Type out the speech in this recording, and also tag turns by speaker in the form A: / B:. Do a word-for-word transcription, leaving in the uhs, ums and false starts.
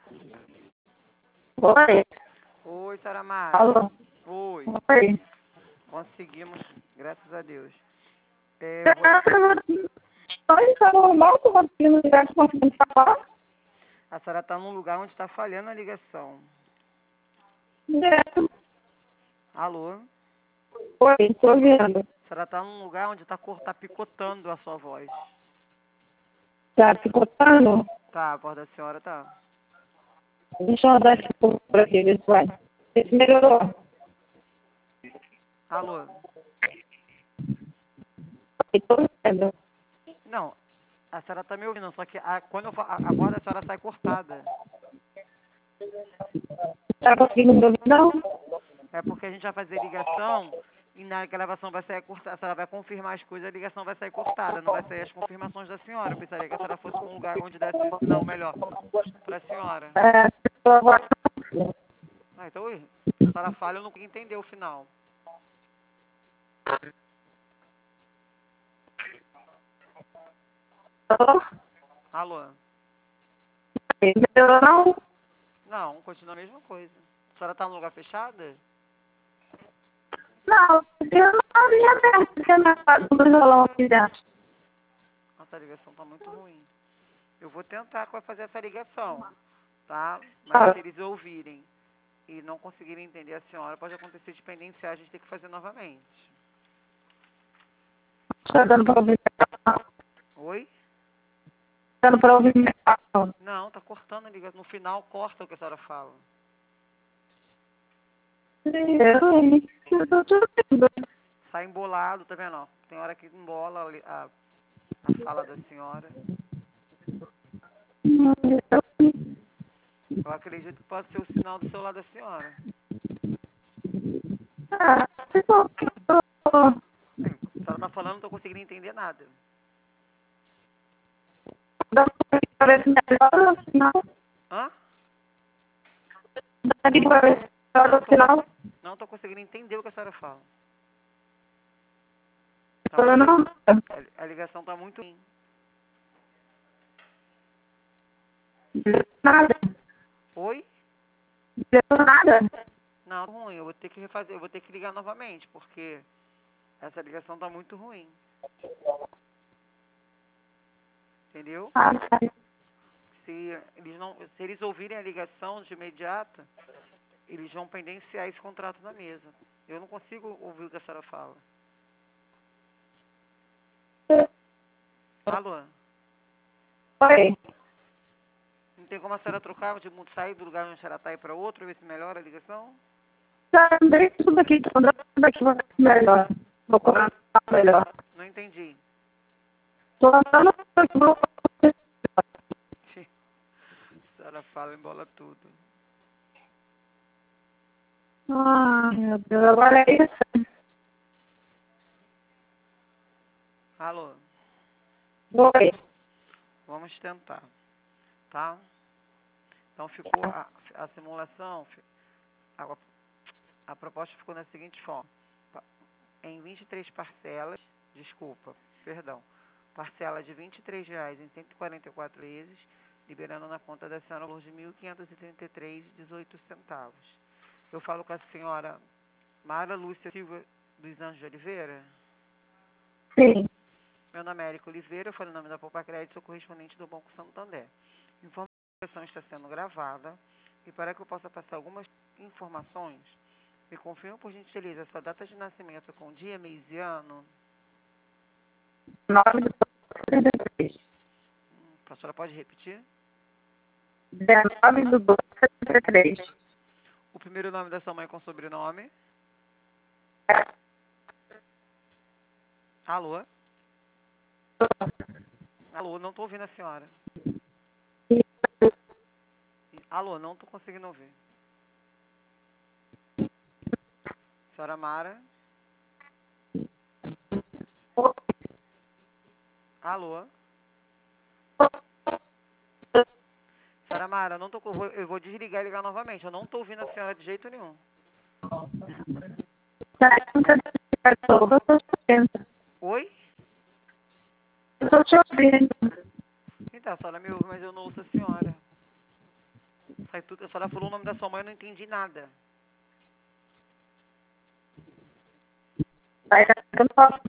A: Oi.
B: Oi, Sara Mara.
A: Alô.
B: Oi.
A: Oi.
B: Conseguimos, graças a Deus. É, eu vou...
A: Oi, tá normal? Tô conseguindo ligar, tô conseguindo falar?
B: A Sara tá num lugar onde tá falhando a ligação.
A: Direto.
B: Alô?
A: Oi, tô ouvindo.
B: A Sara tá num lugar onde tá, cor... tá picotando a sua voz.
A: Tá picotando?
B: Tá, a voz da senhora tá.
A: Deixa eu dar esse pouco por aqui, ver se vai. Esse melhorou.
B: Alô?
A: Oi, tô ouvindo.
B: Não, a senhora tá me ouvindo, só que a, quando eu, fa- a, a voz da senhora sai cortada.
A: Tá conseguindo me ouvir, não?
B: É porque a gente vai fazer ligação e na gravação vai sair cortada. A senhora vai confirmar as coisas, a ligação vai sair cortada, não vai sair as confirmações da senhora. Eu pensaria que a senhora fosse para um lugar onde desse o sinal melhor para a senhora.
A: É, tô agora.
B: Ah, então, ui, a senhora falha, eu não consegui entender o final.
A: Alô?
B: Alô?
A: Melhorou, não?
B: Não, continua a mesma coisa. A senhora tá num lugar fechado?
A: Não, eu não abri aberto, porque a minha casa do violão aqui dentro.
B: Nossa, a ligação tá muito ruim. Eu vou tentar fazer essa ligação, tá? Mas se eles ouvirem e não conseguirem entender a senhora, pode acontecer de pendenciar, a gente tem que fazer novamente.
A: Tá dando pra ouvir?
B: Oi?
A: Tá dando pra ouvir minha fala?
B: Não, tá cortando a ligação. No final, corta o que a senhora fala.
A: Eu tô te ouvindo.
B: Sai embolado, tá vendo? Ó? Tem hora que embola a, li- a, a fala da senhora. Eu acredito que pode ser o sinal do celular da senhora.
A: Ah, se for que eu tô...
B: Bem, a senhora tá falando, não tô conseguindo entender nada.
A: Parece melhor o sinal.
B: Hã?
A: Daqui parece melhor o sinal.
B: Não tô conseguindo entender o que a senhora fala. Tá
A: Eu
B: muito...
A: não...
B: A, a ligação tá muito ruim.
A: Nada.
B: Oi?
A: Deu nada.
B: Não, tá ruim. Eu vou ter que refazer, eu vou ter que ligar novamente, porque essa ligação tá muito ruim. Entendeu?
A: Ah, tá.
B: Se eles não, se eles ouvirem a ligação de imediato, eles vão pendenciar esse contrato na mesa. Eu não consigo ouvir o que a senhora fala. Alô?
A: Oi.
B: Não tem como a senhora trocar, de sair do lugar onde a senhora está e para outro, ver se melhora a ligação?
A: Já andei tudo aqui. Tô andando tudo aqui. Vou ver se melhor. Vou cobrar melhor.
B: Não entendi.
A: Tô andando tudo aqui. Vou...
B: A senhora fala, embola tudo.
A: Ai, meu Deus. Agora é isso.
B: Alô?
A: Oi.
B: Vamos tentar, tá? Então ficou a, a simulação, a, a proposta ficou da seguinte forma. Em vinte e três parcelas, desculpa, perdão, parcela de vinte e três reais em cento e quarenta e quatro vezes, liberando na conta da senhora o valor de mil quinhentos e trinta e três reais e dezoito centavos. Eu falo com a senhora Mara Lúcia Silva dos Anjos de Oliveira.
A: Sim.
B: Meu nome é Érica Oliveira, eu falo o nome da Poupa Crédito, sou correspondente do Banco Santander. Informo que a ligação está sendo gravada e para que eu possa passar algumas informações, me confirma por gentileza a sua data de nascimento com dia, mês e ano.
A: nove do trinta e três.
B: Hum, a senhora pode repetir?
A: dezenove do doze de setenta e três.
B: O primeiro nome da sua mãe com sobrenome? Alô? Alô, não estou ouvindo a senhora. Alô, não estou conseguindo ouvir. Senhora Mara? Alô? Senhora Mara, não tô, eu vou desligar e ligar novamente. Eu não estou ouvindo a senhora de jeito nenhum. Oi?
A: Eu estou te ouvindo.
B: Então, a senhora me ouve, mas eu não ouço a senhora. Sai tudo. A senhora falou o nome da sua mãe, eu não entendi nada.
A: Aí, eu não posso